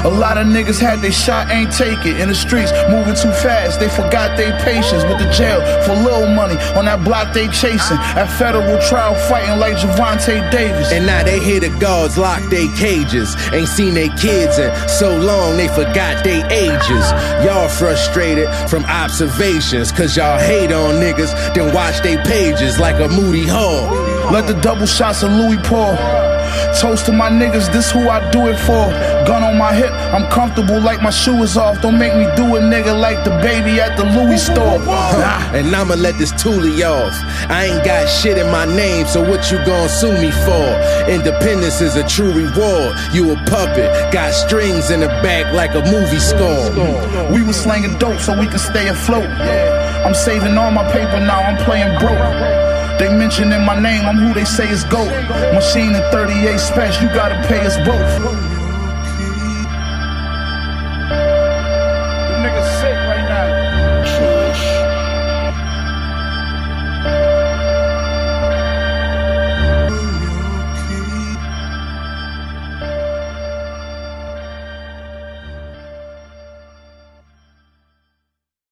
A lot of niggas had they shot, ain't take it. In the streets, moving too fast, they forgot they patience. With the jail for little money, on that block they chasing. At federal trial, fighting like Javante Davis. And now they hear the guards lock they cages. Ain't seen they kids in so long, they forgot they ages. Y'all frustrated from observations, cause y'all hate on niggas, then watch they pages like a moody hog. Like the double shots of Louis Paul. Toast to my niggas, this who I do it for. Gun on my hip, I'm comfortable like my shoe is off. Don't make me do a nigga like the baby at the Louis store. And I'ma let this toolie off. I ain't got shit in my name, so what you gon' sue me for? Independence is a true reward. You a puppet, got strings in the back like a movie score. We was slanging dope so we could stay afloat. I'm saving all my paper now, I'm playing broke. They mentioning my name, I'm who they say is GOAT. Machine and 38 special, you gotta pay us both.